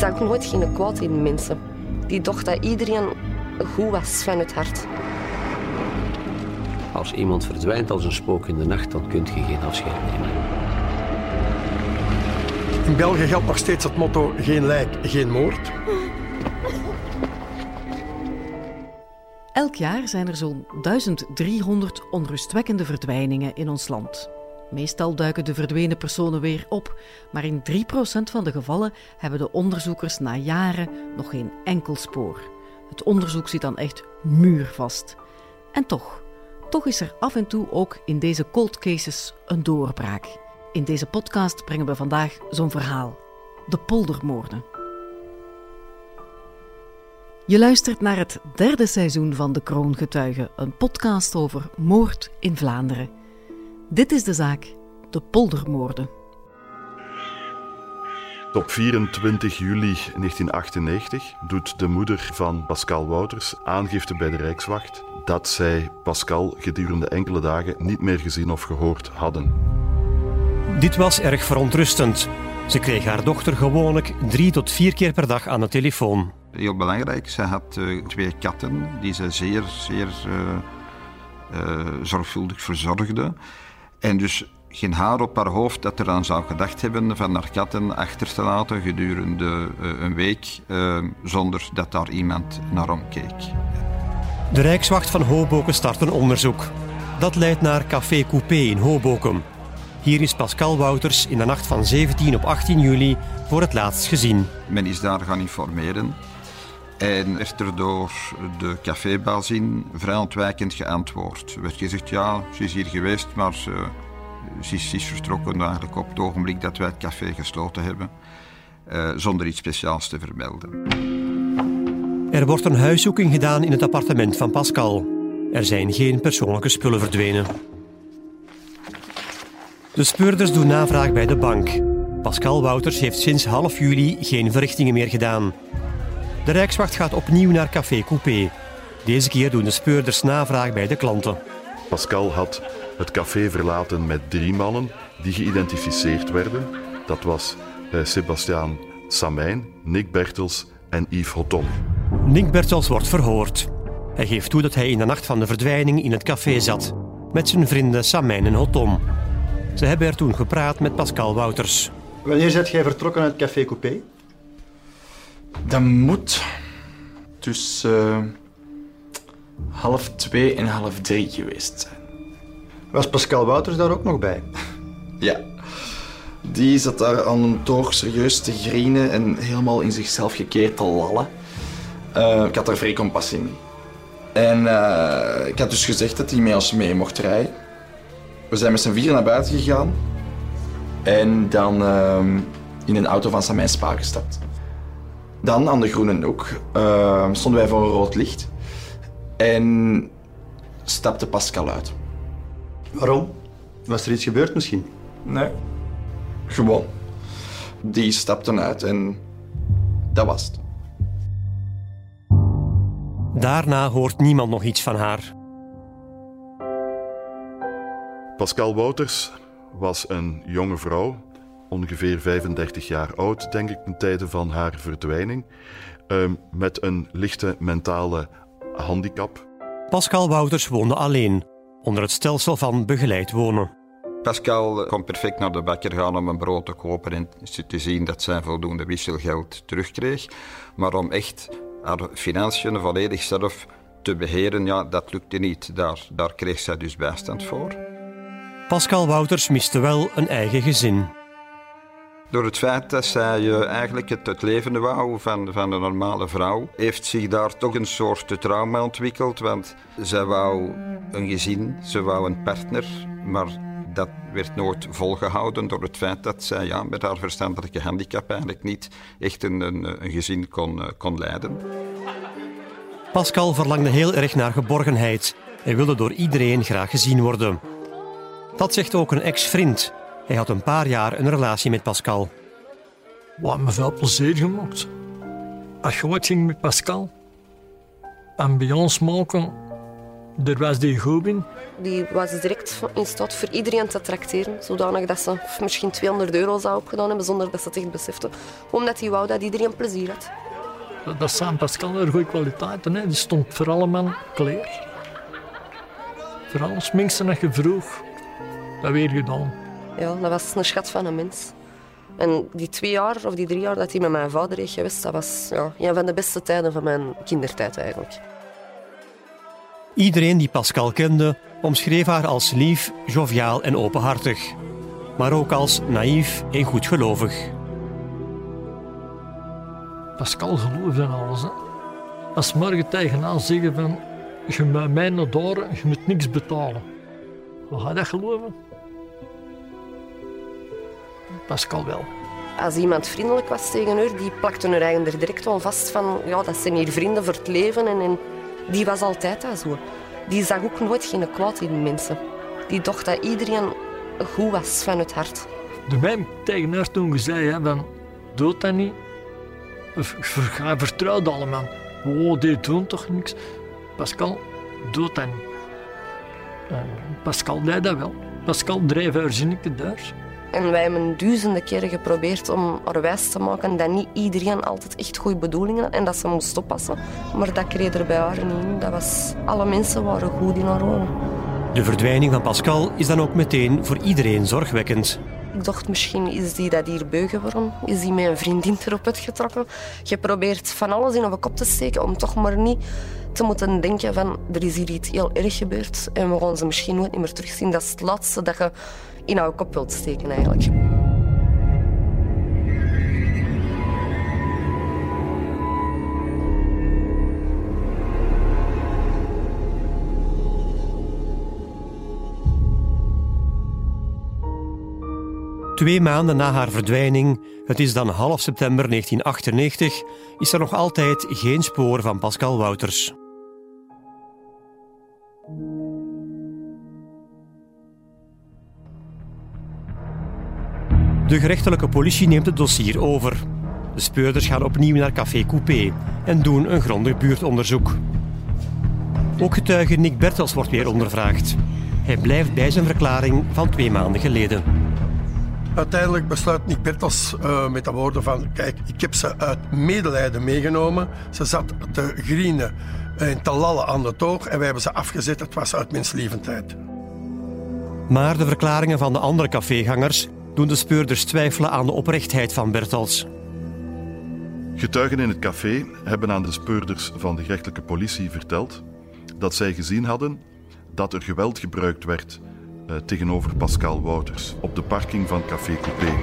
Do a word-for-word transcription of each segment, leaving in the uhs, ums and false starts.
zag nooit geen kwaad in mensen. Die dacht dat iedereen goed was van het hart. Als iemand verdwijnt als een spook in de nacht, dan kun je geen afscheid nemen. In België geldt nog steeds het motto geen lijk, geen moord. Elk jaar zijn er zo'n duizend driehonderd onrustwekkende verdwijningen in ons land. Meestal duiken de verdwenen personen weer op, maar in drie procent van de gevallen hebben de onderzoekers na jaren nog geen enkel spoor. Het onderzoek zit dan echt muurvast. En toch, toch is er af en toe ook in deze cold cases een doorbraak. In deze podcast brengen we vandaag zo'n verhaal. De poldermoorden. Je luistert naar het derde seizoen van De Kroongetuigen, een podcast over moord in Vlaanderen. Dit is de zaak, de poldermoorden. Op vierentwintig juli negentien achtennegentig doet de moeder van Pascal Wouters aangifte bij de Rijkswacht dat zij Pascal gedurende enkele dagen niet meer gezien of gehoord hadden. Dit was erg verontrustend. Ze kreeg haar dochter gewoonlijk drie tot vier keer per dag aan de telefoon. Heel belangrijk, ze had uh, twee katten die ze zeer, zeer uh, uh, zorgvuldig verzorgde. En dus geen haar op haar hoofd dat er aan zou gedacht hebben van haar katten achter te laten gedurende uh, een week, uh, zonder dat daar iemand naar omkeek. De Rijkswacht van Hoboken start een onderzoek. Dat leidt naar Café Coupé in Hoboken. Hier is Pascal Wouters in de nacht van zeventien op achttien juli voor het laatst gezien. Men is daar gaan informeren en werd er door de cafébazin vrij ontwijkend geantwoord. Er werd gezegd, ja, ze is hier geweest, maar ze, ze, is, ze is vertrokken eigenlijk op het ogenblik dat wij het café gesloten hebben, uh, zonder iets speciaals te vermelden. Er wordt een huiszoeking gedaan in het appartement van Pascal. Er zijn geen persoonlijke spullen verdwenen. De speurders doen navraag bij de bank. Pascal Wouters heeft sinds half juli geen verrichtingen meer gedaan. De Rijkswacht gaat opnieuw naar Café Coupé. Deze keer doen de speurders navraag bij de klanten. Pascal had het café verlaten met drie mannen die geïdentificeerd werden. Dat was eh, Sebastiaan Samijn, Nick Bertels en Yves Hotton. Nick Bertels wordt verhoord. Hij geeft toe dat hij in de nacht van de verdwijning in het café zat, met zijn vrienden Samijn en Hotton. Ze hebben er toen gepraat met Pascal Wouters. Wanneer zit jij vertrokken uit Café Coupé? Dat moet tussen uh, half twee en half drie geweest zijn. Was Pascal Wouters daar ook nog bij? Ja. Die zat daar aan een toog serieus te grienen en helemaal in zichzelf gekeerd te lallen. Uh, ik had er vrij compassie mee. En uh, ik had dus gezegd dat hij met ons mee mocht rijden. We zijn met z'n vieren naar buiten gegaan en dan uh, in een auto van Samijn Spa gestapt. Dan aan de Groene Hoek uh, stonden wij voor een rood licht en stapte Pascal uit. Waarom? Was er iets gebeurd misschien? Nee, gewoon. Die stapte uit en dat was het. Daarna hoort niemand nog iets van haar. Pascal Wouters was een jonge vrouw, ongeveer vijfendertig jaar oud, denk ik, ten tijde van haar verdwijning, uh, met een lichte mentale handicap. Pascal Wouters woonde alleen, onder het stelsel van begeleid wonen. Pascal kon perfect naar de bakker gaan om een brood te kopen en te zien dat zij voldoende wisselgeld terugkreeg. Maar om echt haar financiën volledig zelf te beheren, ja, dat lukte niet. Daar, daar kreeg zij dus bijstand voor. Pascal Wouters miste wel een eigen gezin. Door het feit dat zij uh, eigenlijk het, het leven wou van, van een normale vrouw, heeft zich daar toch een soort trauma ontwikkeld. Want zij wou een gezin, ze wou een partner, maar dat werd nooit volgehouden door het feit dat zij ja, met haar verstandelijke handicap eigenlijk niet echt een, een, een gezin kon, uh, kon leiden. Pascal verlangde heel erg naar geborgenheid en wilde door iedereen graag gezien worden. Dat zegt ook een ex-vriend. Hij had een paar jaar een relatie met Pascal. Wat me veel plezier gemaakt. Als je wat ging met Pascal, ambiance maken, Daar was die goed in. Die was direct in staat voor iedereen te tracteren, zodanig dat ze misschien tweehonderd euro zou opgedaan hebben zonder dat ze het echt beseften. Omdat hij wou dat iedereen plezier had. Dat, dat Saint Pascal had goede kwaliteiten. Hè. Die stond voor alle man klaar. Voor alles minstens dat je vroeg, dat weer gedaan. Ja, dat was een schat van een mens. En die twee jaar of die drie jaar dat hij met mijn vader is geweest, dat was ja, een van de beste tijden van mijn kindertijd eigenlijk. Iedereen die Pascal kende, omschreef haar als lief, joviaal en openhartig. Maar ook als naïef en goedgelovig. Pascal geloofde in alles. Hè. Als morgen tegenaan zeggen van je moet mij naar daar, je moet niks betalen. Hoe ga je dat geloven? Pascal wel. Als iemand vriendelijk was tegen haar, die plakte haar eigen er direct aan vast van ja, dat zijn hier vrienden voor het leven. En, en die was altijd dat zo. Die zag ook nooit geen kwaad in mensen. Die dacht dat iedereen goed was van het hart. De mij tegen haar toen gezegd, hè, van doe dat niet. Ga vertrouwde allemaal. Oh, die doen toch niks. Pascal, doe dat niet. En Pascal deed dat wel. Pascal dreef haar zinnetje daar. En wij hebben duizenden keren geprobeerd om haar wijs te maken dat niet iedereen altijd echt goede bedoelingen had en dat ze moest oppassen. Maar dat kreeg er bij haar niet in. Dat was, alle mensen waren goed in haar ogen. De verdwijning van Pascal is dan ook meteen voor iedereen zorgwekkend. Ik dacht, misschien is die dat hier beu geworden. Is die met een vriendin erop uitgetrokken. Je probeert van alles in een kop te steken om toch maar niet te moeten denken van er is hier iets heel erg gebeurd en we gaan ze misschien nooit meer terugzien. Dat is het laatste dat je in jouw kop wilt steken eigenlijk. Twee maanden na haar verdwijning, het is dan half september negentien achtennegentig, is er nog altijd geen spoor van Pascal Wouters. De gerechtelijke politie neemt het dossier over. De speurders gaan opnieuw naar Café Coupé en doen een grondig buurtonderzoek. Ook getuige Nick Bertels wordt weer ondervraagd. Hij blijft bij zijn verklaring van twee maanden geleden. Uiteindelijk besluit Nick Bertels uh, met de woorden van kijk, ik heb ze uit medelijden meegenomen. Ze zat te grienen en te lallen aan de toog en wij hebben ze afgezet. Het was uit menslievendheid. Maar de verklaringen van de andere cafégangers doen de speurders twijfelen aan de oprechtheid van Bertels. Getuigen in het café hebben aan de speurders van de gerechtelijke politie verteld dat zij gezien hadden dat er geweld gebruikt werd uh, tegenover Pascal Wouters op de parking van Café Coupé.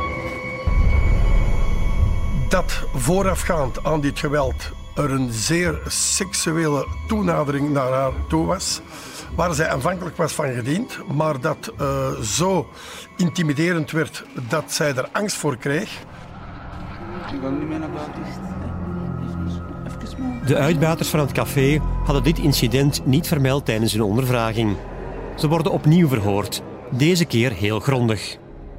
Dat voorafgaand aan dit geweld er een zeer seksuele toenadering naar haar toe was, waar zij aanvankelijk was van gediend, maar dat uh, zo intimiderend werd dat zij er angst voor kreeg. De uitbaters van het café hadden dit incident niet vermeld tijdens hun ondervraging. Ze worden opnieuw verhoord, deze keer heel grondig.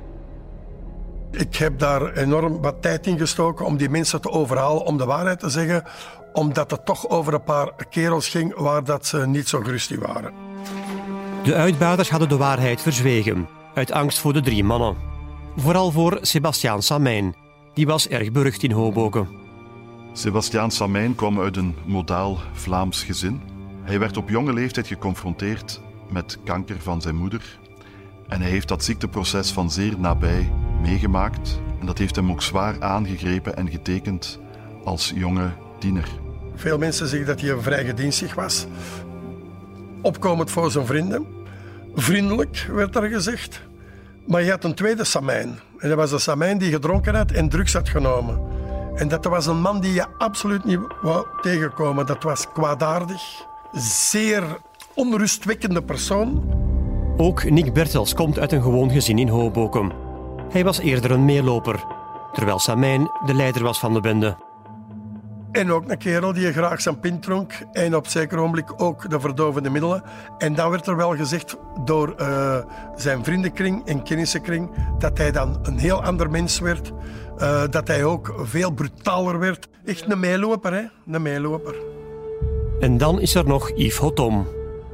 Ik heb daar enorm wat tijd in gestoken om die mensen te overhalen om de waarheid te zeggen, omdat het toch over een paar kerels ging waar dat ze niet zo gerust in waren. De uitbaters hadden de waarheid verzwegen, uit angst voor de drie mannen. Vooral voor Sebastiaan Samijn, die was erg berucht in Hoboken. Sebastiaan Samijn kwam uit een modaal Vlaams gezin. Hij werd op jonge leeftijd geconfronteerd met kanker van zijn moeder. En hij heeft dat ziekteproces van zeer nabij meegemaakt. En dat heeft hem ook zwaar aangegrepen en getekend als jonge tiener. Veel mensen zeggen dat hij een vrij gedienstig was. Opkomend voor zijn vrienden. Vriendelijk, werd er gezegd. Maar je had een tweede Samijn. En dat was de Samijn die gedronken had en drugs had genomen. En dat was een man die je absoluut niet wou tegenkomen. Dat was kwaadaardig. Zeer onrustwekkende persoon. Ook Nick Bertels komt uit een gewoon gezin in Hoboken. Hij was eerder een meeloper, terwijl Samijn de leider was van de bende. En ook een kerel die graag zijn pint dronk en op zeker ogenblik ook de verdovende middelen. En dan werd er wel gezegd door uh, zijn vriendenkring en kennissenkring dat hij dan een heel ander mens werd. Uh, dat hij ook veel brutaler werd. Echt een meeloper, hè? Een meeloper. En dan is er nog Yves Hottom.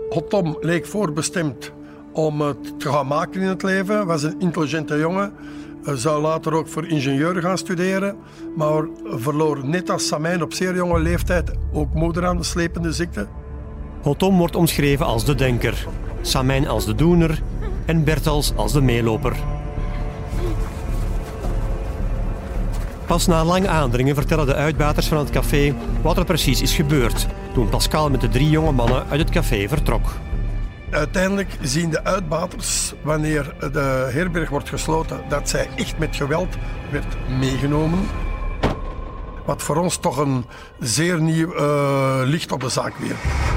Hotom leek voorbestemd om het te gaan maken in het leven. Hij was een intelligente jongen. Hij zou later ook voor ingenieur gaan studeren. Maar verloor net als Samijn op zeer jonge leeftijd ook moeder aan de slepende ziekte. Hotom wordt omschreven als de denker, Samijn als de doener en Bertels als de meeloper. Pas na lang aandringen vertellen de uitbaters van het café wat er precies is gebeurd toen Pascal met de drie jonge mannen uit het café vertrok. Uiteindelijk zien de uitbaters, wanneer de herberg wordt gesloten, dat zij echt met geweld werd meegenomen. Wat voor ons toch een zeer nieuw uh, licht op de zaak wierp.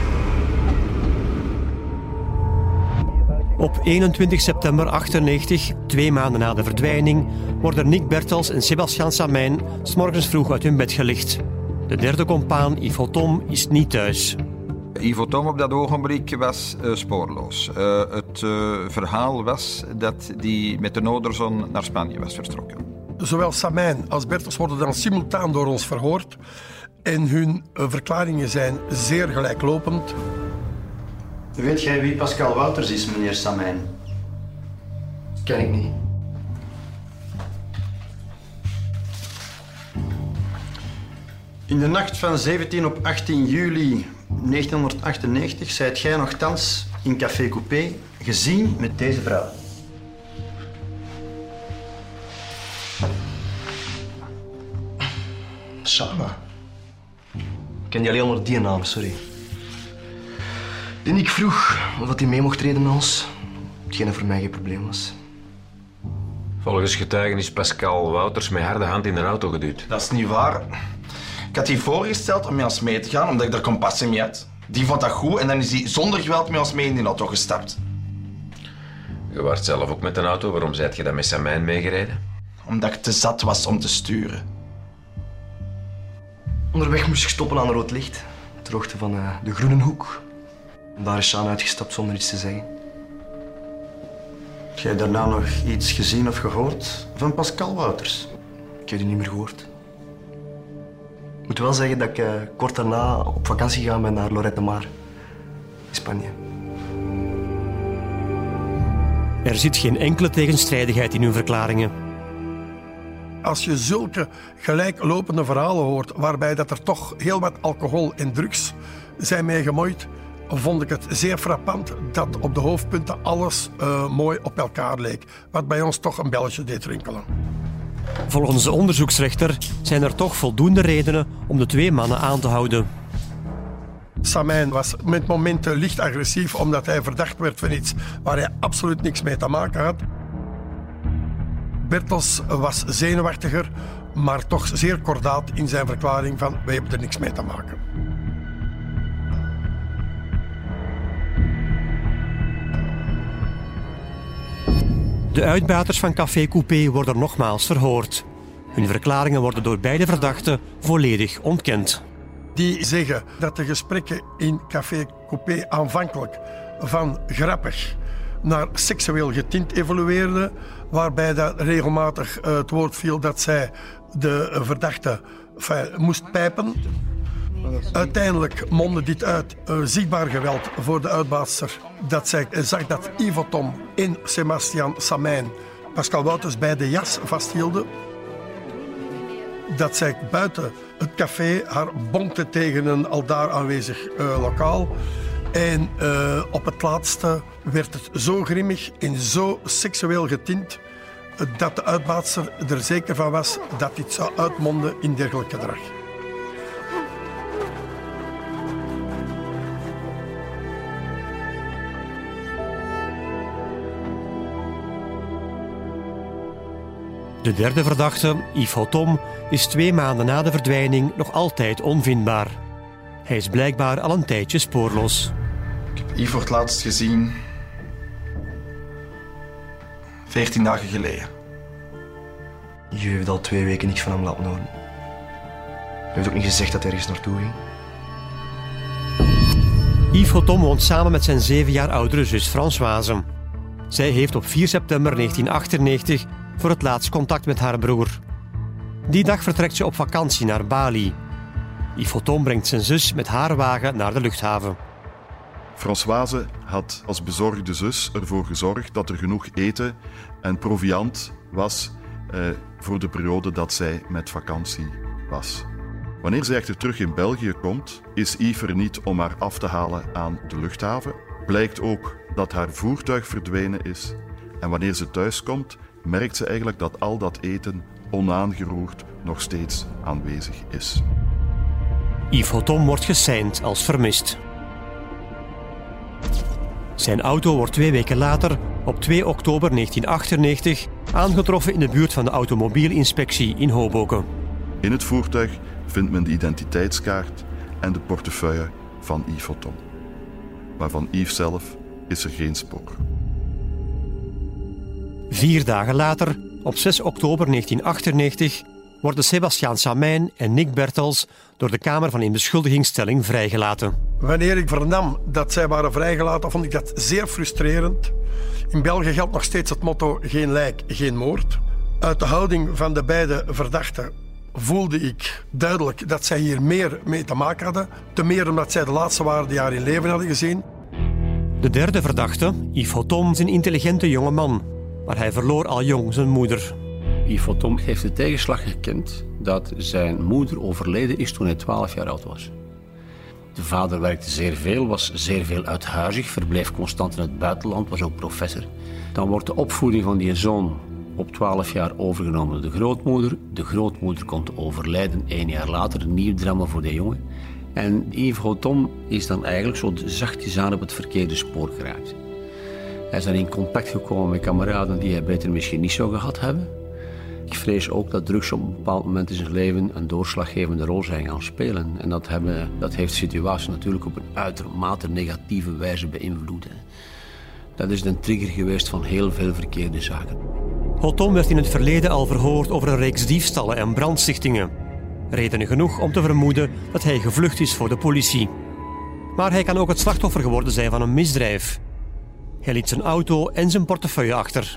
Op eenentwintig september achtennegentig, twee maanden na de verdwijning, worden Nick Bertels en Sebastiaan Samijn 's morgens vroeg uit hun bed gelicht. De derde compaan, Yves Hotom, is niet thuis. Yves Hotom op dat ogenblik was uh, spoorloos. Uh, het uh, verhaal was dat hij met de Noorderzon naar Spanje was vertrokken. Zowel Samijn als Bertels worden dan simultaan door ons verhoord. En hun uh, verklaringen zijn zeer gelijklopend. Weet jij wie Pascal Wouters is, meneer Samijn? Ken ik niet. In de nacht van zeventien op achttien juli negentienhonderdachtennegentig zijt jij nogthans in Café Coupé gezien met deze vrouw. Sana. Ik ken die alleen onder die naam, sorry. En ik vroeg of hij mee mocht reden met ons, hetgeen voor mij geen probleem was. Volgens getuigen is Pascal Wouters met harde hand in de auto geduwd. Dat is niet waar. Ik had hij voorgesteld om met ons mee te gaan, omdat ik er compassie mee had. Die vond dat goed en dan is hij zonder geweld met ons mee in die auto gestapt. Je was zelf ook met een auto. Waarom zijt je dan met Samijn meegereden? Omdat ik te zat was om te sturen. Onderweg moest ik stoppen aan een rood licht, ter hoogte van uh, de Groene Hoek. En daar is Sjaan uitgestapt zonder iets te zeggen. Heb jij daarna nog iets gezien of gehoord van Pascal Wouters? Ik heb die niet meer gehoord. Ik moet wel zeggen dat ik uh, kort daarna op vakantie gegaan ben naar Lloret de Mar, in Spanje. Er zit geen enkele tegenstrijdigheid in hun verklaringen. Als je zulke gelijklopende verhalen hoort, waarbij dat er toch heel wat alcohol en drugs zijn mee gemoeid, vond ik het zeer frappant dat op de hoofdpunten alles uh, mooi op elkaar leek. Wat bij ons toch een belletje deed rinkelen. Volgens de onderzoeksrechter zijn er toch voldoende redenen om de twee mannen aan te houden. Samijn was met momenten licht agressief omdat hij verdacht werd van iets waar hij absoluut niks mee te maken had. Bertels was zenuwachtiger, maar toch zeer kordaat in zijn verklaring van wij hebben er niks mee te maken. De uitbaters van Café Coupé worden nogmaals verhoord. Hun verklaringen worden door beide verdachten volledig ontkend. Die zeggen dat de gesprekken in Café Coupé aanvankelijk van grappig naar seksueel getint evolueerden, waarbij dat regelmatig het woord viel dat zij de verdachte enfin, moest pijpen. Uiteindelijk mondde dit uit uh, zichtbaar geweld voor de uitbaatster. Dat zij zag dat Yves Hotom en Sebastiaan Samijn Pascal Wouters bij de jas vasthielden. Dat zij buiten het café haar bonkte tegen een aldaar aanwezig uh, lokaal. En uh, op het laatste werd het zo grimmig en zo seksueel getint uh, dat de uitbaatster er zeker van was dat dit zou uitmonden in dergelijk gedrag. De derde verdachte, Yves Hotom, is twee maanden na de verdwijning nog altijd onvindbaar. Hij is blijkbaar al een tijdje spoorloos. Ik heb Yves voor het laatst gezien veertien dagen geleden. Je heeft al twee weken niks van hem laten horen. Je heeft ook niet gezegd dat hij ergens naartoe ging. Yves Hotom woont samen met zijn zeven jaar oudere zus Françoise. Zij heeft op vier september negentien achtennegentig voor het laatst contact met haar broer. Die dag vertrekt ze op vakantie naar Bali. Yves Hotom brengt zijn zus met haar wagen naar de luchthaven. Françoise had als bezorgde zus ervoor gezorgd dat er genoeg eten en proviand was eh, voor de periode dat zij met vakantie was. Wanneer zij echter terug in België komt, is Yves er niet om haar af te halen aan de luchthaven. Blijkt ook dat haar voertuig verdwenen is. En wanneer ze thuiskomt, merkt ze eigenlijk dat al dat eten onaangeroerd nog steeds aanwezig is. Yves Hottom wordt geseind als vermist. Zijn auto wordt twee weken later, op twee oktober negentien achtennegentig, aangetroffen in de buurt van de automobielininspectie in Hoboken. In het voertuig vindt men de identiteitskaart en de portefeuille van Yves Hottom. Maar van Yves zelf is er geen spoor. Vier dagen later, op zes oktober negentien achtennegentig, worden Sebastiaan Samijn en Nick Bertels door de Kamer van Inbeschuldigingsstelling vrijgelaten. Wanneer ik vernam dat zij waren vrijgelaten, vond ik dat zeer frustrerend. In België geldt nog steeds het motto geen lijk, geen moord. Uit de houding van de beide verdachten voelde ik duidelijk dat zij hier meer mee te maken hadden. Te meer omdat zij de laatste waren die haar in leven hadden gezien. De derde verdachte, Yves Hottom, is een intelligente jonge man, maar hij verloor al jong zijn moeder. Yves Hottom heeft de tegenslag gekend dat zijn moeder overleden is toen hij twaalf jaar oud was. De vader werkte zeer veel, was zeer veel uithuizig, verbleef constant in het buitenland, was ook professor. Dan wordt de opvoeding van die zoon op twaalf jaar overgenomen door de grootmoeder. De grootmoeder komt overlijden, één jaar later, een nieuw drama voor de jongen. En Yves Hottom is dan eigenlijk zo zachtjes aan op het verkeerde spoor geraakt. Hij is dan in contact gekomen met kameraden die hij beter misschien niet zou gehad hebben. Ik vrees ook dat drugs op een bepaald moment in zijn leven een doorslaggevende rol zijn gaan spelen. En dat, hebben, dat heeft de situatie natuurlijk op een uitermate negatieve wijze beïnvloed. Dat is een trigger geweest van heel veel verkeerde zaken. Hottom werd in het verleden al verhoord over een reeks diefstallen en brandstichtingen. Redenen genoeg om te vermoeden dat hij gevlucht is voor de politie. Maar hij kan ook het slachtoffer geworden zijn van een misdrijf. Hij liet zijn auto en zijn portefeuille achter.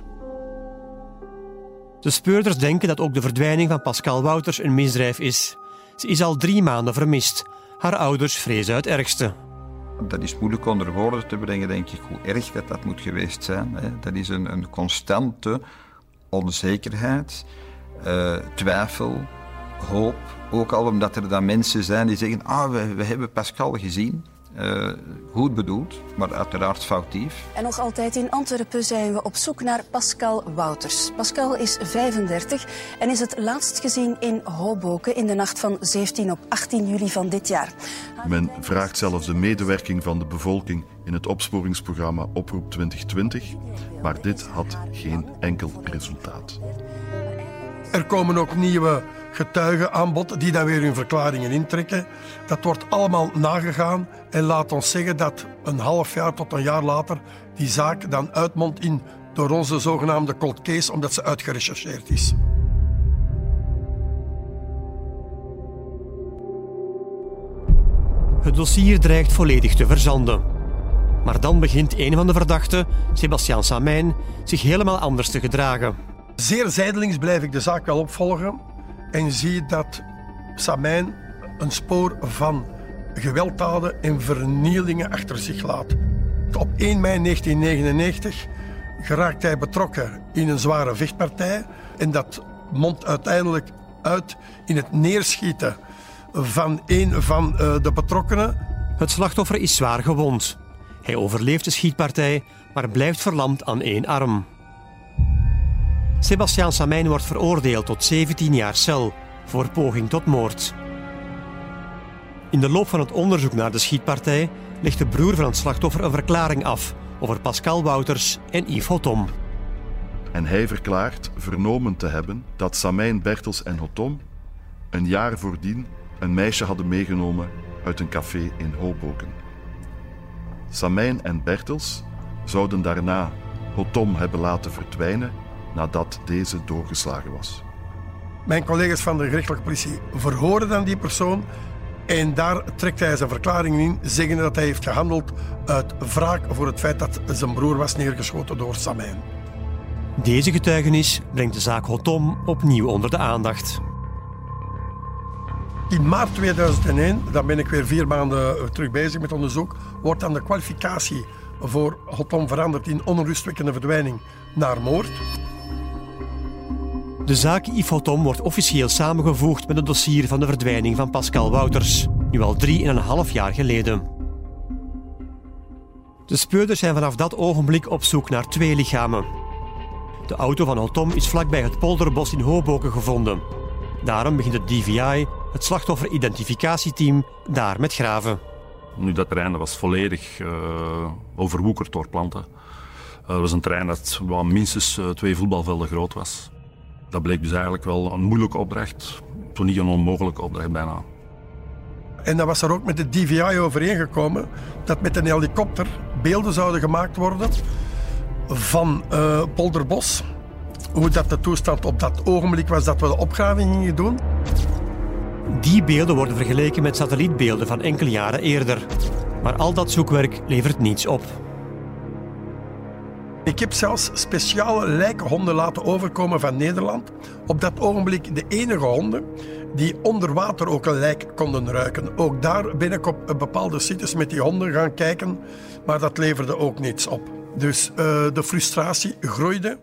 De speurders denken dat ook de verdwijning van Pascal Wouters een misdrijf is. Ze is al drie maanden vermist. Haar ouders vrezen het ergste. Dat is moeilijk onder woorden te brengen, denk ik, hoe erg dat, dat moet geweest zijn. Hè. Dat is een, een constante onzekerheid, uh, twijfel, hoop. Ook al omdat er dan mensen zijn die zeggen, ah, we, we hebben Pascal gezien. Uh, goed bedoeld, maar uiteraard foutief. En nog altijd in Antwerpen zijn we op zoek naar Pascal Wouters. Pascal is vijfendertig en is het laatst gezien in Hoboken in de nacht van zeventien op achttien juli van dit jaar. Men vraagt zelfs de medewerking van de bevolking in het opsporingsprogramma Oproep twintig twintig, maar dit had geen enkel resultaat. Er komen ook nieuwe getuigen aan bod die dan weer hun verklaringen intrekken. Dat wordt allemaal nagegaan en laat ons zeggen dat een half jaar tot een jaar later die zaak dan uitmondt in door onze zogenaamde cold case, omdat ze uitgerechercheerd is. Het dossier dreigt volledig te verzanden. Maar dan begint een van de verdachten, Sebastiaan Samijn, zich helemaal anders te gedragen. Zeer zijdelings blijf ik de zaak wel opvolgen en zie dat Samijn een spoor van gewelddaden en vernielingen achter zich laat. Op één mei negentien negenennegentig geraakt hij betrokken in een zware vechtpartij en dat mondt uiteindelijk uit in het neerschieten van een van de betrokkenen. Het slachtoffer is zwaar gewond. Hij overleeft de schietpartij, maar blijft verlamd aan één arm. Sebastiaan Samijn wordt veroordeeld tot zeventien jaar cel voor poging tot moord. In de loop van het onderzoek naar de schietpartij legt de broer van het slachtoffer een verklaring af over Pascal Wouters en Yves Hottom. En hij verklaart vernomen te hebben dat Samijn, Bertels en Hottom een jaar voordien een meisje hadden meegenomen uit een café in Hoboken. Samijn en Bertels zouden daarna Hottom hebben laten verdwijnen nadat deze doorgeslagen was. Mijn collega's van de gerechtelijke politie verhoren dan die persoon en daar trekt hij zijn verklaring in, zeggende dat hij heeft gehandeld uit wraak voor het feit dat zijn broer was neergeschoten door Samijn. Deze getuigenis brengt de zaak Hottom opnieuw onder de aandacht. In maart tweeduizend één, dan ben ik weer vier maanden terug bezig met onderzoek, wordt dan de kwalificatie voor Hottom veranderd in onrustwekkende verdwijning naar moord. De zaak Yves Hottom wordt officieel samengevoegd met het dossier van de verdwijning van Pascal Wouters, nu al drie en een half jaar geleden. De speurders zijn vanaf dat ogenblik op zoek naar twee lichamen. De auto van Hottom is vlakbij het polderbos in Hoboken gevonden. Daarom begint het D V I, het slachtofferidentificatieteam, daar met graven. Nu, dat terrein was volledig uh, overwoekerd door planten. Uh, dat was een terrein dat well, minstens uh, twee voetbalvelden groot was. Dat bleek dus eigenlijk wel een moeilijke opdracht, toen niet een onmogelijke opdracht bijna. En dan was er ook met de D V I overeengekomen dat met een helikopter beelden zouden gemaakt worden van uh, Polderbos. Hoe dat de toestand op dat ogenblik was dat we de opgraving gingen doen. Die beelden worden vergeleken met satellietbeelden van enkele jaren eerder. Maar al dat zoekwerk levert niets op. Ik heb zelfs speciale lijkhonden laten overkomen van Nederland. Op dat ogenblik de enige honden die onder water ook een lijk konden ruiken. Ook daar ben ik op bepaalde sites met die honden gaan kijken, maar dat leverde ook niets op. Dus uh, de frustratie groeide.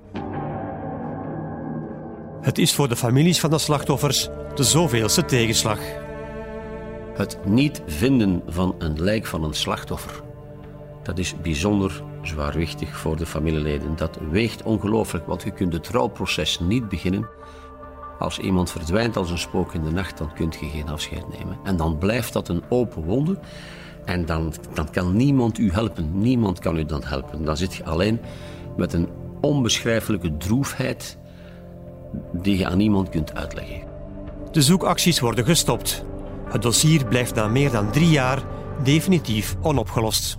Het is voor de families van de slachtoffers de zoveelste tegenslag. Het niet vinden van een lijk van een slachtoffer, dat is bijzonder zwaarwichtig voor de familieleden. Dat weegt ongelooflijk, want je kunt het rouwproces niet beginnen. Als iemand verdwijnt als een spook in de nacht, dan kun je geen afscheid nemen. En dan blijft dat een open wonde en dan, dan kan niemand u helpen. Niemand kan u dan helpen. Dan zit je alleen met een onbeschrijfelijke droefheid die je aan niemand kunt uitleggen. De zoekacties worden gestopt. Het dossier blijft na meer dan drie jaar definitief onopgelost.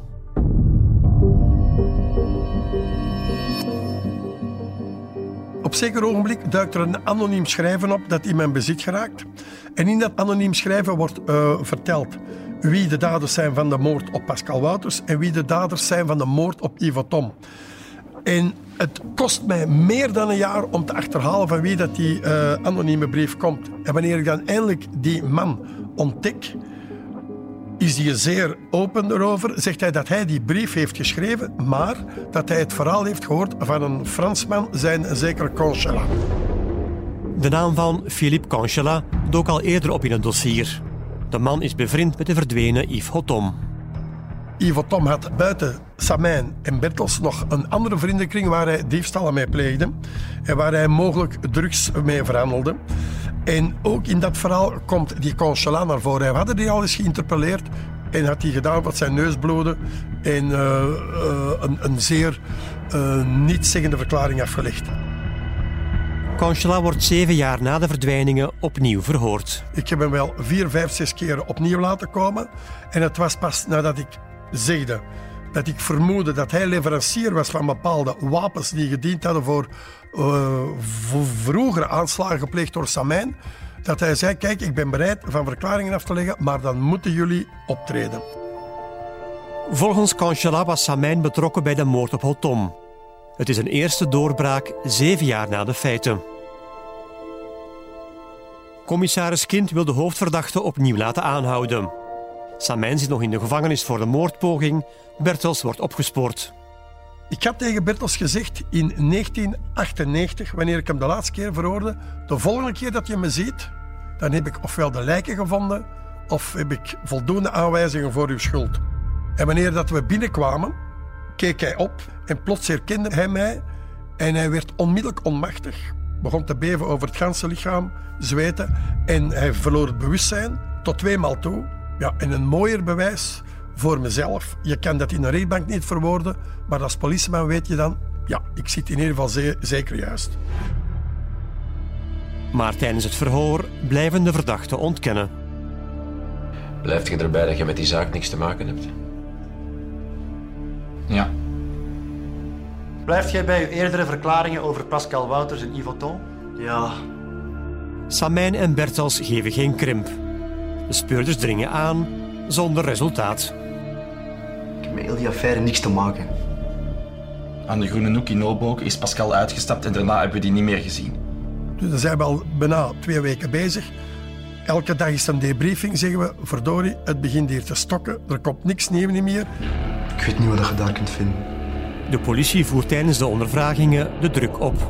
Op zeker ogenblik duikt er een anoniem schrijven op dat in mijn bezit geraakt. En in dat anoniem schrijven wordt uh, verteld wie de daders zijn van de moord op Pascal Wouters en wie de daders zijn van de moord op Yves Hottom. En het kost mij meer dan een jaar om te achterhalen van wie dat die uh, anonieme brief komt. En wanneer ik dan eindelijk die man ontdek, is hij zeer open erover. Zegt hij dat hij die brief heeft geschreven, maar dat hij het verhaal heeft gehoord van een Fransman, zijn zeker Conchelat. De naam van Philippe Conchelat dook al eerder op in het dossier. De man is bevriend met de verdwenen Yves Hottom. Yves Hottom had buiten Samijn en Bertels nog een andere vriendenkring waar hij diefstallen mee pleegde en waar hij mogelijk drugs mee verhandelde. En ook in dat verhaal komt die Conchelat naar voren. We hadden die al eens geïnterpelleerd en had hij gedaan wat zijn neus bloedde en uh, uh, een, een zeer uh, nietszeggende verklaring afgelegd. Conchelat wordt zeven jaar na de verdwijningen opnieuw verhoord. Ik heb hem wel vier, vijf, zes keer opnieuw laten komen. En het was pas nadat ik zegde dat ik vermoedde dat hij leverancier was van bepaalde wapens die gediend hadden voor, uh, voor vroegere aanslagen gepleegd door Samijn, dat hij zei, kijk, ik ben bereid van verklaringen af te leggen, maar dan moeten jullie optreden. Volgens Conchelat was Samijn betrokken bij de moord op Hottom. Het is een eerste doorbraak zeven jaar na de feiten. Commissaris Kind wil de hoofdverdachte opnieuw laten aanhouden. Samijn zit nog in de gevangenis voor de moordpoging. Bertels wordt opgespoord. Ik had tegen Bertels gezegd in negentien achtennegentig, wanneer ik hem de laatste keer verhoorde, de volgende keer dat je me ziet, dan heb ik ofwel de lijken gevonden, of heb ik voldoende aanwijzingen voor uw schuld. En wanneer dat we binnenkwamen, keek hij op en plots herkende hij mij en hij werd onmiddellijk onmachtig. Begon te beven over het ganse lichaam, zweten en hij verloor het bewustzijn tot tweemaal toe. Ja, en een mooier bewijs voor mezelf. Je kan dat in een rechtbank niet verwoorden, maar als politieman weet je dan, ja, ik zit in ieder geval ze- zeker juist. Maar tijdens het verhoor blijven de verdachten ontkennen. Blijft je erbij dat je met die zaak niks te maken hebt? Ja. Blijft jij bij uw eerdere verklaringen over Pascal Wouters en Yves Hottom? Ja. Samijn en Bertels geven geen krimp. De speurders dringen aan, zonder resultaat. Ik heb met heel die affaire niks te maken. Aan de Groene Hoek in Hoboken is Pascal uitgestapt en daarna hebben we die niet meer gezien. Dus dan zijn we al bijna twee weken bezig. Elke dag is een debriefing, zeggen we. Verdorie, het begint hier te stokken. Er komt niks nieuw meer. Ik weet niet wat je daar kunt vinden. De politie voert tijdens de ondervragingen de druk op.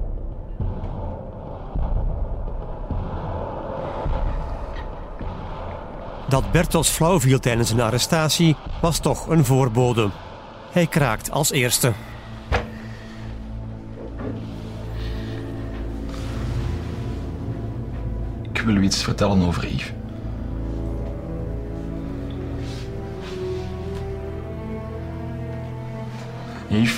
Dat Bertels flauw viel tijdens een arrestatie was toch een voorbode. Hij kraakt als eerste. Ik wil u iets vertellen over Yves. Yves...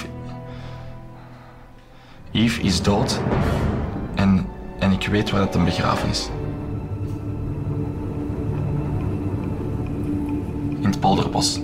Yves is dood. En, en ik weet waar het hem begraven is. In het Polderbos.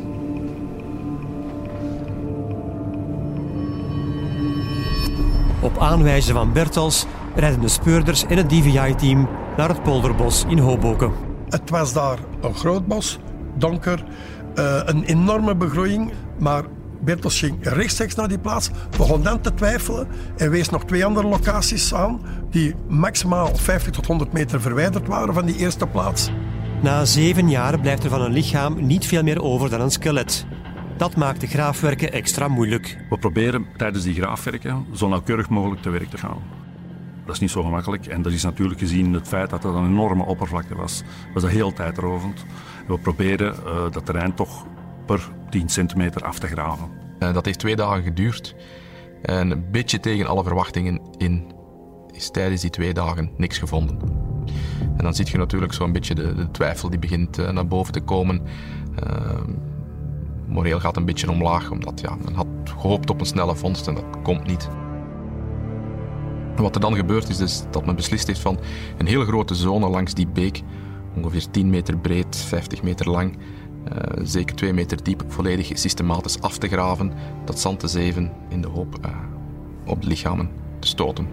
Op aanwijzen van Bertels rijden de speurders en het D V I-team naar het Polderbos in Hoboken. Het was daar een groot bos, donker, uh, een enorme begroeiing, maar Bertels ging rechtstreeks naar die plaats, begon dan te twijfelen en wees nog twee andere locaties aan die maximaal vijftig tot honderd meter verwijderd waren van die eerste plaats. Na zeven jaar blijft er van een lichaam niet veel meer over dan een skelet. Dat maakt de graafwerken extra moeilijk. We proberen tijdens die graafwerken zo nauwkeurig mogelijk te werk te gaan. Dat is niet zo gemakkelijk en dat is natuurlijk gezien het feit dat het een enorme oppervlakte was, was dat heel tijdrovend. We proberen uh, dat terrein toch per tien centimeter af te graven. Uh, dat heeft twee dagen geduurd en een beetje tegen alle verwachtingen in is tijdens die twee dagen niks gevonden. En dan zie je natuurlijk zo'n beetje de, de twijfel die begint uh, naar boven te komen. Uh, moreel gaat een beetje omlaag, omdat ja, men had gehoopt op een snelle vondst en dat komt niet. Wat er dan gebeurd is, is dat men beslist heeft van een hele grote zone langs die beek, ongeveer tien meter breed, vijftig meter lang, uh, zeker twee meter diep, volledig systematisch af te graven, dat zand te zeven in de hoop uh, op de lichamen te stoten.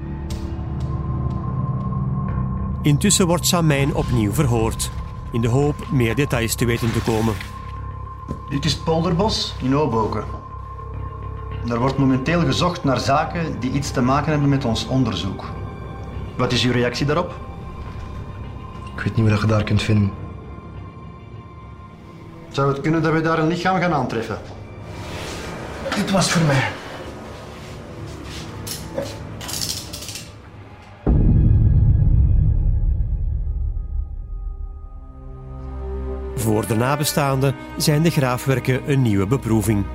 Intussen wordt Samijn opnieuw verhoord, in de hoop meer details te weten te komen. Dit is het Polderbos in Hoboken. Er wordt momenteel gezocht naar zaken die iets te maken hebben met ons onderzoek. Wat is uw reactie daarop? Ik weet niet wat je daar kunt vinden. Zou het kunnen dat we daar een lichaam gaan aantreffen? Dit was voor mij. Voor de nabestaanden zijn de graafwerken een nieuwe beproeving.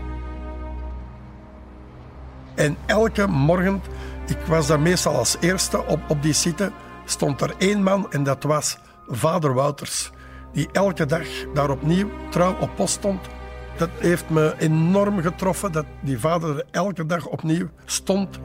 En elke morgen, ik was daar meestal als eerste op, op die site, stond er één man en dat was vader Wouters. Die elke dag daar opnieuw trouw op post stond. Dat heeft me enorm getroffen, dat die vader er elke dag opnieuw stond.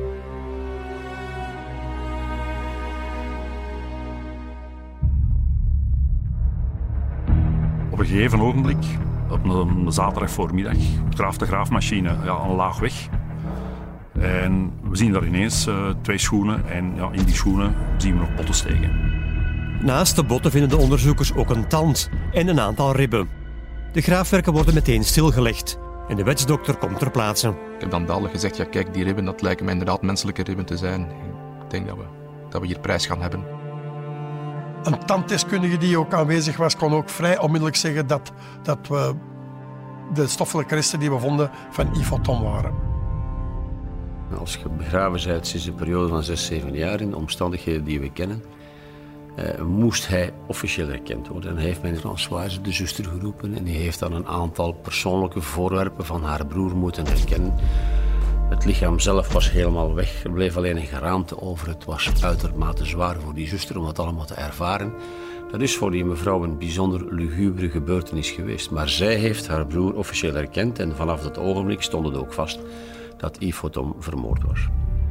Op een gegeven ogenblik, op een zaterdag voormiddag, graaft de graafmachine ja, een laag weg. En we zien daar ineens uh, twee schoenen en ja, in die schoenen zien we nog botten steken. Naast de botten vinden de onderzoekers ook een tand en een aantal ribben. De graafwerken worden meteen stilgelegd en de wetsdokter komt ter plaatse. Ik heb dan dadelijk gezegd, ja kijk, die ribben, dat lijken mij inderdaad menselijke ribben te zijn. Ik denk dat we, dat we hier prijs gaan hebben. Een tanddeskundige die ook aanwezig was, kon ook vrij onmiddellijk zeggen dat, dat we de stoffelijke resten die we vonden van Yves Hotton waren. Als je begraven bent sinds een periode van zes, zeven jaar in de omstandigheden die we kennen, eh, moest hij officieel erkend worden. En hij heeft meneer Françoise, de zuster, geroepen en die heeft dan een aantal persoonlijke voorwerpen van haar broer moeten herkennen. Het lichaam zelf was helemaal weg. Er bleef alleen een geraamte over. Het was uitermate zwaar voor die zuster om dat allemaal te ervaren. Dat is voor die mevrouw een bijzonder lugubere gebeurtenis geweest. Maar zij heeft haar broer officieel erkend en vanaf dat ogenblik stond het ook vast dat Yves Hotton vermoord was.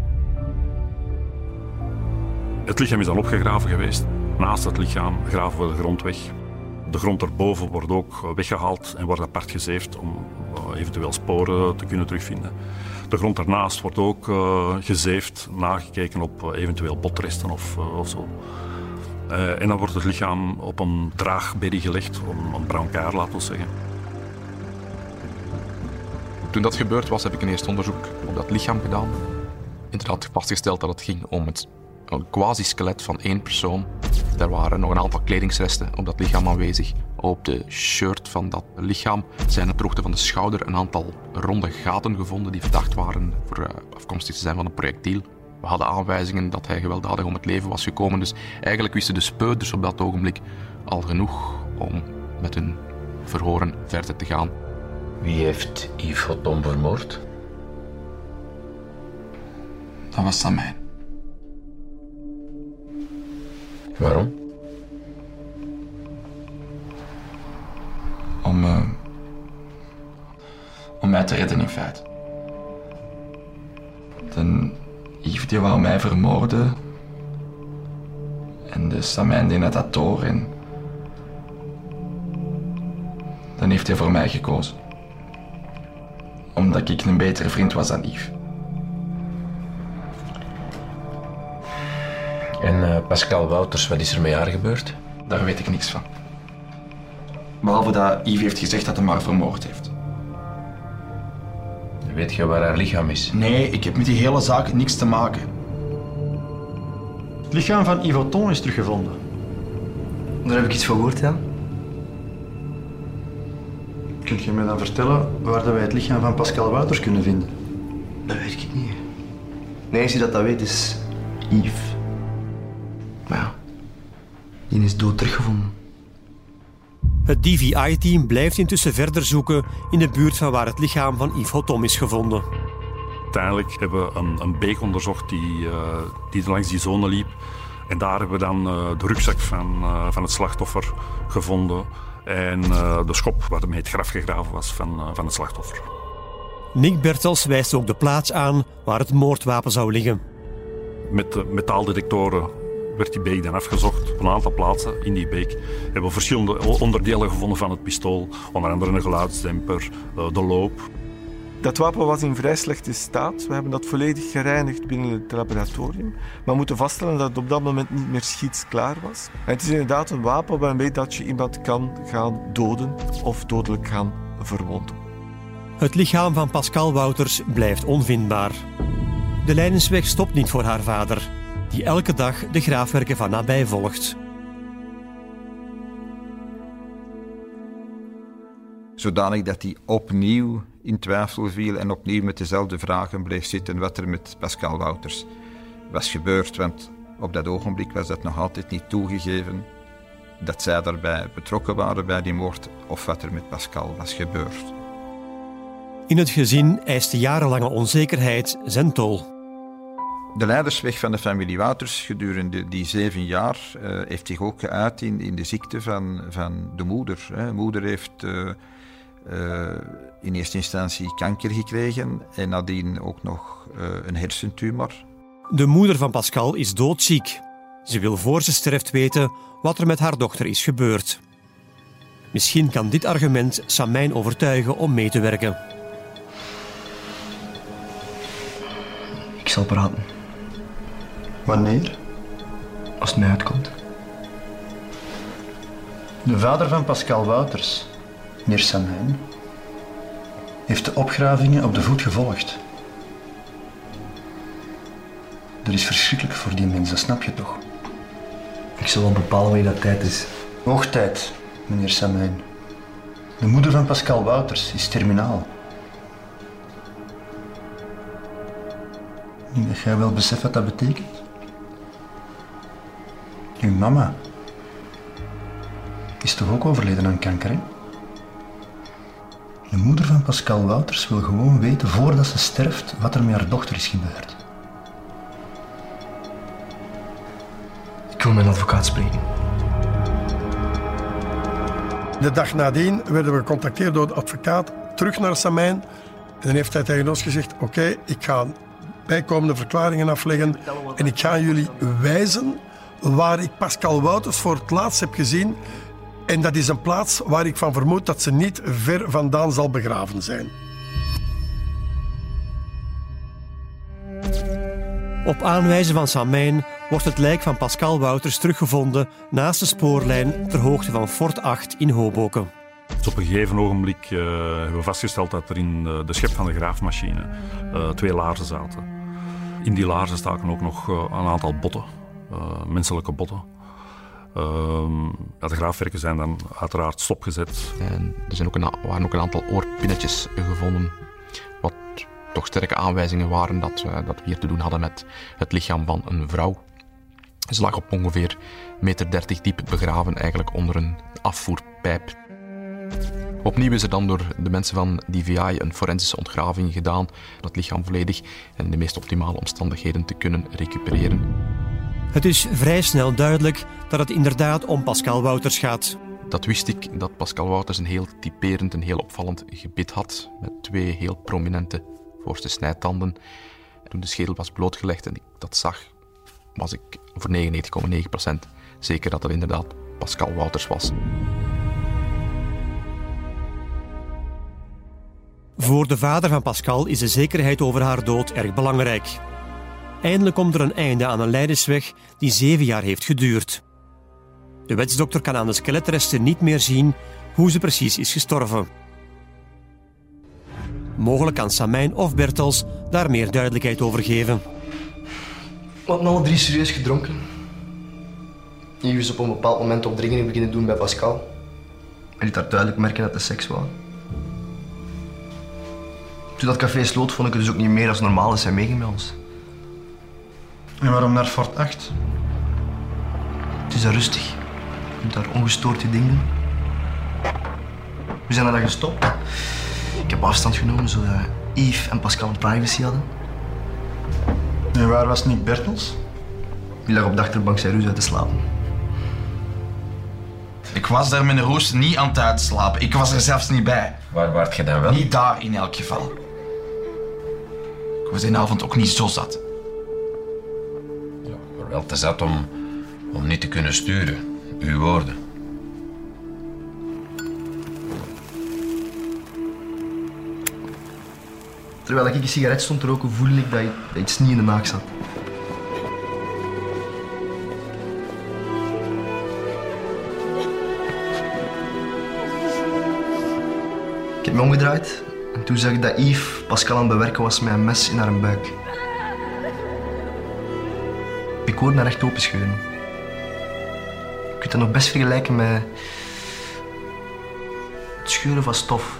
Het lichaam is dan opgegraven geweest. Naast het lichaam graven we de grond weg. De grond erboven wordt ook weggehaald en wordt apart gezeefd om eventueel sporen te kunnen terugvinden. De grond daarnaast wordt ook uh, gezeefd, nagekeken op uh, eventueel botresten of, uh, of zo. Uh, en dan wordt het lichaam op een draagberry gelegd, om een brancard, laten we zeggen. Toen dat gebeurd was, heb ik een eerste onderzoek op dat lichaam gedaan. Inderdaad vastgesteld dat het ging om het een quasi-skelet van één persoon. Er waren nog een aantal kledingsresten op dat lichaam aanwezig. Op de shirt van dat lichaam zijn op de hoogte van de schouder een aantal ronde gaten gevonden die verdacht waren voor afkomstig te zijn van een projectiel. We hadden aanwijzingen dat hij gewelddadig om het leven was gekomen, dus eigenlijk wisten de speurders op dat ogenblik al genoeg om met hun verhoren verder te gaan. Wie heeft Yves Hotton vermoord? Dat was Samijn. Waarom? Om, uh, om mij te redden, in feite. De Yves die wou mij vermoorden. En de Samijn die had dat door. En dan heeft hij voor mij gekozen. Omdat ik een betere vriend was dan Yves. En uh, Pascal Wouters, wat is er met haar gebeurd? Daar weet ik niks van. Behalve dat Yves heeft gezegd dat hij haar vermoord heeft. Weet je waar haar lichaam is? Nee, ik heb met die hele zaak niks te maken. Het lichaam van Yves Hotton is teruggevonden. Daar heb ik iets van gehoord, ja. Kunt je me dan vertellen waar wij het lichaam van Pascal Wouters kunnen vinden? Dat weet ik niet. De enige die dat, dat weet is Yves. Maar ja, die is dood teruggevonden. Het D V I-team blijft intussen verder zoeken in de buurt van waar het lichaam van Yves Hotton is gevonden. Uiteindelijk hebben we een, een beek onderzocht die, uh, die langs die zone liep. En daar hebben we dan uh, de rugzak van, uh, van het slachtoffer gevonden. En uh, de schop waarmee het graf gegraven was van, uh, van het slachtoffer. Nick Bertels wijst ook de plaats aan waar het moordwapen zou liggen. Met de metaaldetectoren werd die beek dan afgezocht. Op een aantal plaatsen in die beek hebben we verschillende onderdelen gevonden van het pistool. Onder andere een geluidsdemper, de loop. Dat wapen was in vrij slechte staat. We hebben dat volledig gereinigd binnen het laboratorium. Maar we moeten vaststellen dat het op dat moment niet meer schietsklaar was. En het is inderdaad een wapen waarmee dat je iemand kan gaan doden of dodelijk gaan verwonden. Het lichaam van Pascal Wouters blijft onvindbaar. De lijdensweg stopt niet voor haar vader, die elke dag de graafwerken van nabij volgt. Zodanig dat hij opnieuw in twijfel viel en opnieuw met dezelfde vragen bleef zitten wat er met Pascal Wouters was gebeurd. Want op dat ogenblik was dat nog altijd niet toegegeven dat zij daarbij betrokken waren bij die moord of wat er met Pascal was gebeurd. In het gezin eist de jarenlange onzekerheid zijn tol. De leidersweg van de familie Wouters gedurende die zeven jaar uh, heeft zich ook geuit in, in de ziekte van, van de moeder. De moeder heeft uh, uh, in eerste instantie kanker gekregen en nadien ook nog uh, een hersentumor. De moeder van Pascal is doodziek. Ze wil voor ze sterft weten wat er met haar dochter is gebeurd. Misschien kan dit argument Samijn overtuigen om mee te werken. Ik zal praten. Wanneer? Als het mij uitkomt. De vader van Pascal Wouters, meneer Samijn, heeft de opgravingen op de voet gevolgd. Dat is verschrikkelijk voor die mensen, snap je toch? Ik zal wel bepalen wanneer dat tijd is. Hoog tijd, meneer Samijn. De moeder van Pascal Wouters is terminaal. Ik denk dat jij wel beseft wat dat betekent. Uw mama is toch ook overleden aan kanker, hè? De moeder van Pascal Wouters wil gewoon weten, voordat ze sterft, wat er met haar dochter is gebeurd. Ik wil mijn advocaat spreken. De dag nadien werden we gecontacteerd door de advocaat terug naar Samijn. En dan heeft hij tegen ons gezegd, oké, okay, ik ga bijkomende verklaringen afleggen en ik ga jullie wijzen waar ik Pascal Wouters voor het laatst heb gezien. En dat is een plaats waar ik van vermoed dat ze niet ver vandaan zal begraven zijn. Op aanwijzen van Samijn wordt het lijk van Pascal Wouters teruggevonden naast de spoorlijn ter hoogte van Fort acht in Hoboken. Dus op een gegeven ogenblik uh, hebben we vastgesteld dat er in uh, de schep van de graafmachine uh, twee laarzen zaten. In die laarzen staken ook nog uh, een aantal botten, uh, menselijke botten. Uh, ja, de graafwerken zijn dan uiteraard stopgezet. En er zijn ook een, waren ook een aantal oorpinnetjes gevonden, wat toch sterke aanwijzingen waren dat, uh, dat we hier te doen hadden met het lichaam van een vrouw. Ze lag op ongeveer een meter dertig diep begraven, eigenlijk onder een afvoerpijp. Opnieuw is er dan door de mensen van D V I een forensische ontgraving gedaan om het lichaam volledig en in de meest optimale omstandigheden te kunnen recupereren. Het is vrij snel duidelijk dat het inderdaad om Pascal Wouters gaat. Dat wist ik, dat Pascal Wouters een heel typerend en heel opvallend gebit had, met twee heel prominente voorste snijtanden. Toen de schedel was blootgelegd en ik dat zag, was ik voor negenennegentig komma negen procent zeker dat het inderdaad Pascal Wouters was. Voor de vader van Pascal is de zekerheid over haar dood erg belangrijk. Eindelijk komt er een einde aan een lijdensweg die zeven jaar heeft geduurd. De wetsdokter kan aan de skeletresten niet meer zien hoe ze precies is gestorven. Mogelijk kan Samijn of Bertels daar meer duidelijkheid over geven. We hadden alle drie serieus gedronken. Yves is op een bepaald moment opdringingen beginnen doen bij Pascal. Hij liet daar duidelijk merken dat het seks was. Toen dat café sloot, vond ik het dus ook niet meer als normaal dat zij meeging met ons. En waarom naar Fort acht? Het is daar rustig. Je kunt daar ongestoord je ding doen. We zijn er dan gestopt. Ik heb afstand genomen zodat Yves en Pascal een privacy hadden. En waar was Nick Bertels? Die lag op de achterbank zijn ruzie uit te slapen. Ik was daar met een roos niet aan het uitslapen. Ik was er zelfs niet bij. Waar waart je dan wel? Niet daar in elk geval. Ik was die avond ook niet zo zat. Ja, maar wel te zat om, om niet te kunnen sturen. Uw woorden. Terwijl ik een sigaret stond te roken, voelde ik dat, je, dat iets niet in de maag zat. Ik heb me omgedraaid en toen zag ik dat Yves Pascal aan het bewerken was met een mes in haar buik. Ik hoorde haar echt openscheuren. Je kunt dat nog best vergelijken met het scheuren van stof.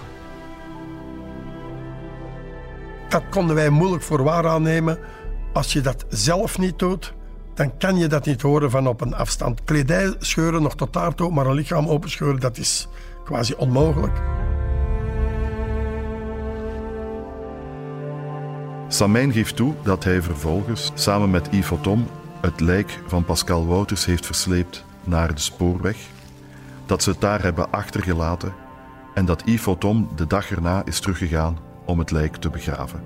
Dat konden wij moeilijk voor waar aannemen. Als je dat zelf niet doet, dan kan je dat niet horen van op een afstand. Kledij scheuren nog tot daartoe, maar een lichaam openscheuren, dat is quasi onmogelijk. Samijn geeft toe dat hij vervolgens samen met Yves Hottom het lijk van Pascal Wouters heeft versleept naar de spoorweg, dat ze het daar hebben achtergelaten en dat Yves Hottom de dag erna is teruggegaan om het lijk te begraven.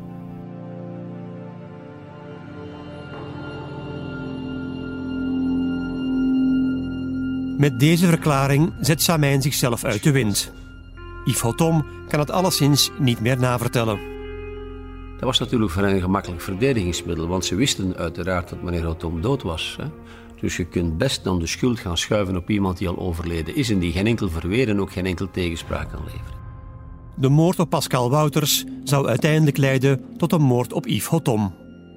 Met deze verklaring zet Samijn zichzelf uit de wind. Yves Hottom kan het alleszins niet meer navertellen. Dat was natuurlijk voor hen een gemakkelijk verdedigingsmiddel, want ze wisten uiteraard dat meneer Hottom dood was. Hè? Dus je kunt best dan de schuld gaan schuiven op iemand die al overleden is en die geen enkel verweer en ook geen enkel tegenspraak kan leveren. De moord op Pascal Wouters zou uiteindelijk leiden tot een moord op Yves Hottom.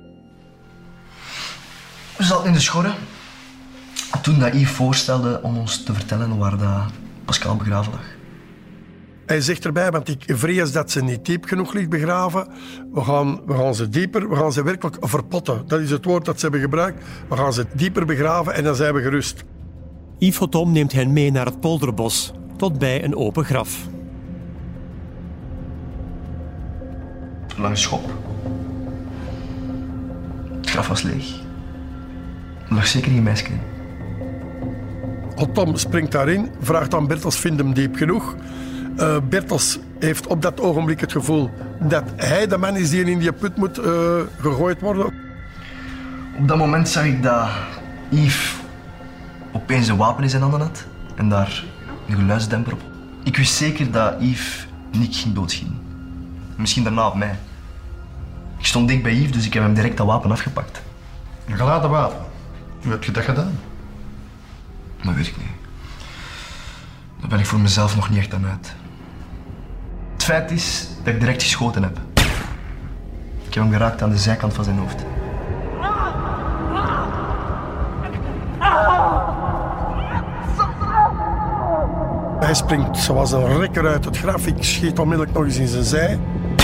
We zaten in de schorre. Toen dat Yves voorstelde om ons te vertellen waar dat Pascal begraven lag. Hij zegt erbij, want ik vrees dat ze niet diep genoeg ligt begraven. We gaan, we gaan ze dieper, we gaan ze werkelijk verpotten. Dat is het woord dat ze hebben gebruikt. We gaan ze dieper begraven en dan zijn we gerust. Yves Hottom neemt hen mee naar het polderbos, tot bij een open graf. Er lag een schop. Het graf was leeg. Er lag zeker geen meisje in. Hottom springt daarin, vraagt aan Bertels, vind hem diep genoeg. Uh, Bertels heeft op dat ogenblik het gevoel dat hij de man is die in die put moet uh, gegooid worden. Op dat moment zag ik dat Yves opeens een wapen in zijn handen had en daar een geluidsdemper op. Ik wist zeker dat Yves Nick ging doodschieten. Misschien daarna op mij. Ik stond dicht bij Yves, dus ik heb hem direct dat wapen afgepakt. Een geladen wapen? Hoe heb je dat gedaan? Dat weet ik niet. Daar ben ik voor mezelf nog niet echt aan uit. Het feit is dat ik direct geschoten heb. Ik heb hem geraakt aan de zijkant van zijn hoofd. Hij springt zoals een rekker uit het graf. Ik schiet onmiddellijk nog eens in zijn zij.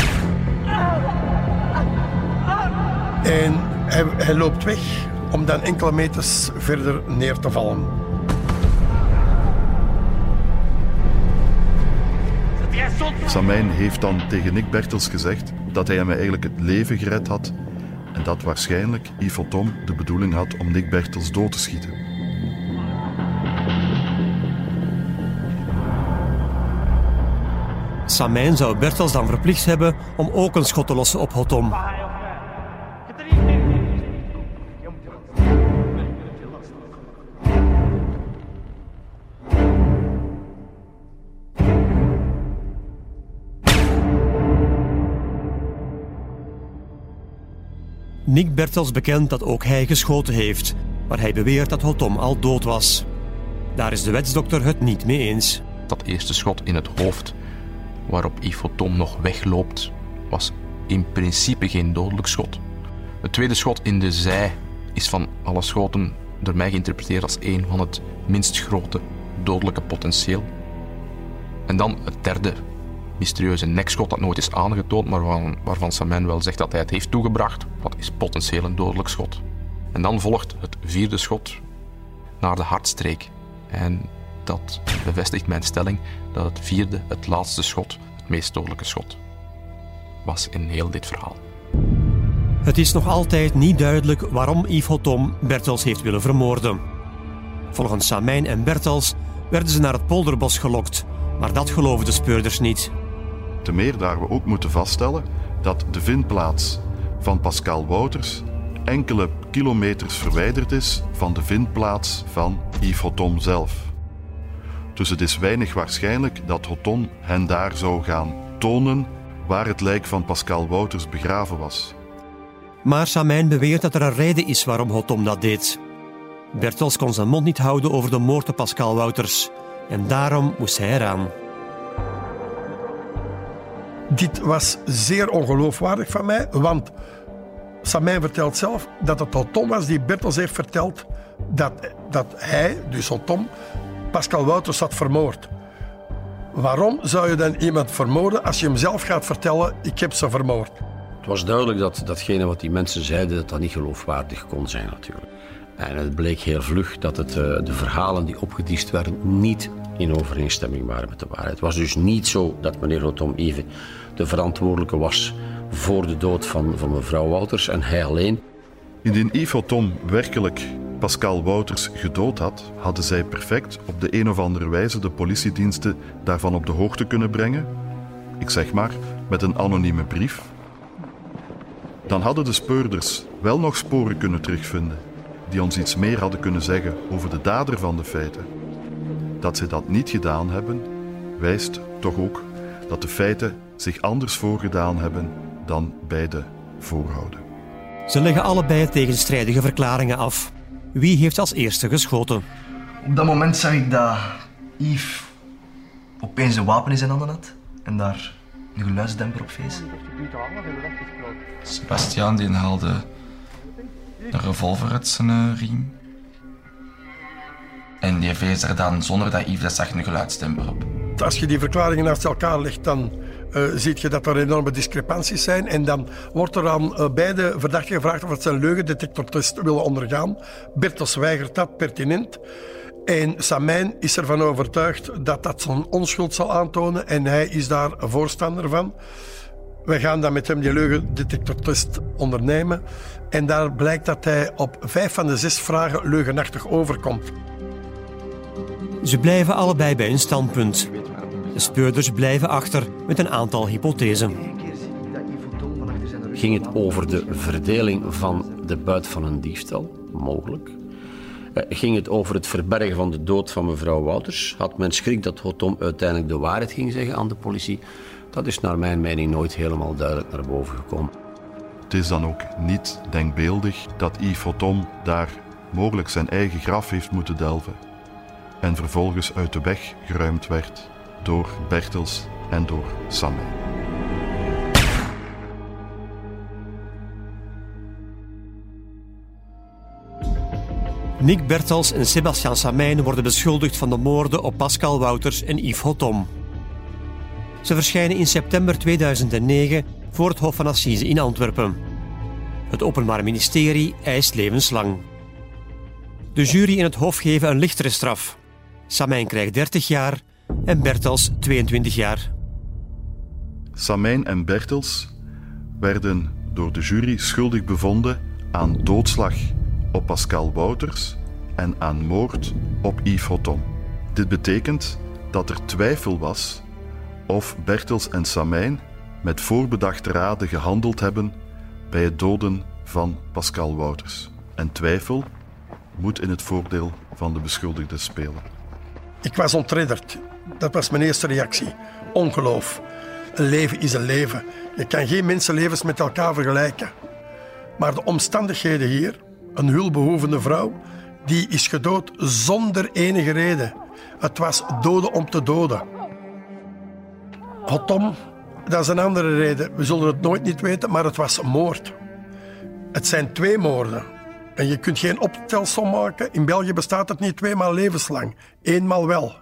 En hij, hij loopt weg om dan enkele meters verder neer te vallen. Samijn heeft dan tegen Nick Bertels gezegd dat hij hem eigenlijk het leven gered had en dat waarschijnlijk Yves Hottom de bedoeling had om Nick Bertels dood te schieten. Samijn zou Bertels dan verplicht hebben om ook een schot te lossen op Hottom. Nick Bertels bekent dat ook hij geschoten heeft, maar hij beweert dat Hottom al dood was. Daar is de wetsdokter het niet mee eens. Dat eerste schot in het hoofd, waarop Yves Hottom nog wegloopt, was in principe geen dodelijk schot. Het tweede schot in de zij is van alle schoten door mij geïnterpreteerd als een van het minst grote dodelijke potentieel. En dan het derde mysterieuze nekschot dat nooit is aangetoond, maar waarvan, waarvan Samijn wel zegt dat hij het heeft toegebracht. Dat is potentieel een dodelijk schot. En dan volgt het vierde schot naar de hartstreek. En dat bevestigt mijn stelling dat het vierde, het laatste schot, het meest dodelijke schot was in heel dit verhaal. Het is nog altijd niet duidelijk waarom Yves Hottom Bertels heeft willen vermoorden. Volgens Samijn en Bertels werden ze naar het Polderbos gelokt, maar dat geloven de speurders niet. Te meer daar we ook moeten vaststellen dat de vindplaats van Pascal Wouters enkele kilometers verwijderd is van de vindplaats van Yves Hottom zelf. Dus het is weinig waarschijnlijk dat Hottom hen daar zou gaan tonen waar het lijk van Pascal Wouters begraven was. Maar Samijn beweert dat er een reden is waarom Hottom dat deed. Bertels kon zijn mond niet houden over de moord op Pascal Wouters. En daarom moest hij eraan. Dit was zeer ongeloofwaardig van mij, want Samijn vertelt zelf dat het Hottom was die Bertels heeft verteld dat, dat hij, dus Hottom, Pascal Wouters had vermoord. Waarom zou je dan iemand vermoorden als je hem zelf gaat vertellen, ik heb ze vermoord? Het was duidelijk dat datgene wat die mensen zeiden, dat dat niet geloofwaardig kon zijn natuurlijk. En het bleek heel vlug dat het, de verhalen die opgediecht werden niet in overeenstemming waren met de waarheid. Het was dus niet zo dat meneer Hottom even de verantwoordelijke was voor de dood van, van mevrouw Wouters en hij alleen. Indien Yves Hottom werkelijk Pascal Wouters gedood had, hadden zij perfect op de een of andere wijze de politiediensten daarvan op de hoogte kunnen brengen. Ik zeg maar, met een anonieme brief. Dan hadden de speurders wel nog sporen kunnen terugvinden die ons iets meer hadden kunnen zeggen over de dader van de feiten. Dat ze dat niet gedaan hebben, wijst toch ook dat de feiten zich anders voorgedaan hebben dan bij de voorhouden. Ze leggen allebei tegenstrijdige verklaringen af. Wie heeft als eerste geschoten? Op dat moment zag ik dat Yves opeens een wapen in zijn handen had en daar een geluidsdemper op feest. Sebastiaan die haalde een revolver uit zijn uh, riem. En die vees er dan, zonder dat Yves dat zag, een geluidsdemper op. Als je die verklaringen naast elkaar legt, dan uh, zie je dat er enorme discrepanties zijn. En dan wordt er aan uh, beide verdachten gevraagd of ze een leugendetectortest willen ondergaan. Bertels weigert dat, pertinent. En Samijn is ervan overtuigd dat dat zijn onschuld zal aantonen. En hij is daar een voorstander van. We gaan dan met hem die leugendetectortest ondernemen. En daar blijkt dat hij op vijf van de zes vragen leugenachtig overkomt. Ze blijven allebei bij hun standpunt. De speurders blijven achter met een aantal hypothesen. Ging het over de verdeling van de buit van een diefstal? Mogelijk. Ging het over het verbergen van de dood van mevrouw Wouters? Had men schrik dat Hottom uiteindelijk de waarheid ging zeggen aan de politie? Dat is naar mijn mening nooit helemaal duidelijk naar boven gekomen. Het is dan ook niet denkbeeldig dat Yves Hottom daar mogelijk zijn eigen graf heeft moeten delven en vervolgens uit de weg geruimd werd door Bertels en door Samijn. Nick Bertels en Sebastiaan Samijn worden beschuldigd van de moorden op Pascal Wouters en Yves Hottom. Ze verschijnen in september tweeduizend negen voor het Hof van Assise in Antwerpen. Het Openbaar Ministerie eist levenslang. De jury en het Hof geven een lichtere straf. Samijn krijgt dertig jaar en Bertels tweeëntwintig jaar. Samijn en Bertels werden door de jury schuldig bevonden aan doodslag op Pascal Wouters en aan moord op Yves Hottom. Dit betekent dat er twijfel was of Bertels en Samijn met voorbedachte raden gehandeld hebben bij het doden van Pascal Wouters. En twijfel moet in het voordeel van de beschuldigde spelen. Ik was ontredderd. Dat was mijn eerste reactie. Ongeloof. Een leven is een leven. Je kan geen mensenlevens met elkaar vergelijken. Maar de omstandigheden hier, een hulpbehoevende vrouw, die is gedood zonder enige reden. Het was doden om te doden. Hottom, dat is een andere reden. We zullen het nooit niet weten, maar het was een moord. Het zijn twee moorden. En je kunt geen optelsom maken. In België bestaat het niet tweemaal levenslang. Eenmaal wel.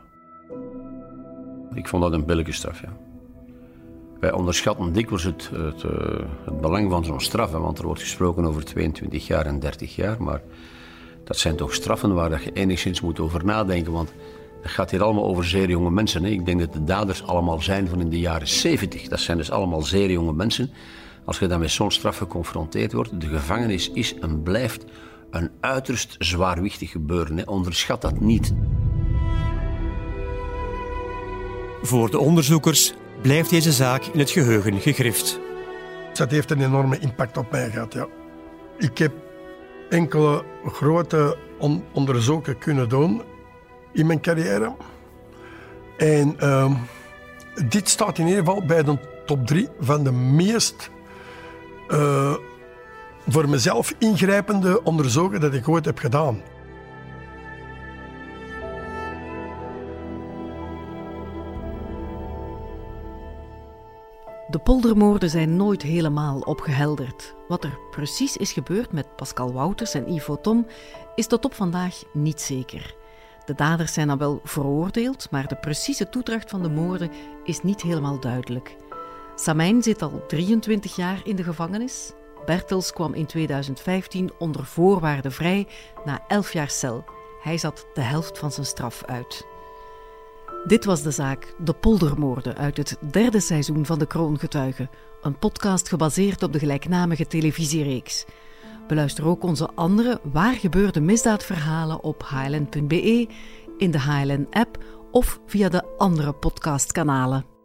Ik vond dat een billijke straf, ja. Wij onderschatten dikwijls het, het, het belang van zo'n straf, want er wordt gesproken over tweeëntwintig jaar en dertig jaar, maar dat zijn toch straffen waar je enigszins moet over nadenken, want het gaat hier allemaal over zeer jonge mensen. Hè. Ik denk dat de daders allemaal zijn van in de jaren zeventig. Dat zijn dus allemaal zeer jonge mensen. Als je dan met zo'n straf geconfronteerd wordt, de gevangenis is en blijft een uiterst zwaarwichtig gebeuren. Hè. Onderschat dat niet. Voor de onderzoekers blijft deze zaak in het geheugen gegrift. Dat heeft een enorme impact op mij gehad, ja. Ik heb enkele grote on- onderzoeken kunnen doen in mijn carrière. En uh, dit staat in ieder geval bij de top drie van de meest uh, voor mezelf ingrijpende onderzoeken dat ik ooit heb gedaan. De poldermoorden zijn nooit helemaal opgehelderd. Wat er precies is gebeurd met Pascal Wouters en Yves Hottom is tot op vandaag niet zeker. De daders zijn dan wel veroordeeld, maar de precieze toedracht van de moorden is niet helemaal duidelijk. Samijn zit al drieëntwintig jaar in de gevangenis. Bertels kwam in tweeduizend vijftien onder voorwaarden vrij na elf jaar cel. Hij zat de helft van zijn straf uit. Dit was de zaak De Poldermoorden uit het derde seizoen van De Kroongetuigen, een podcast gebaseerd op de gelijknamige televisiereeks. Beluister ook onze andere waar gebeurde misdaadverhalen op h l n punt b e, in de H L N-app of via de andere podcastkanalen.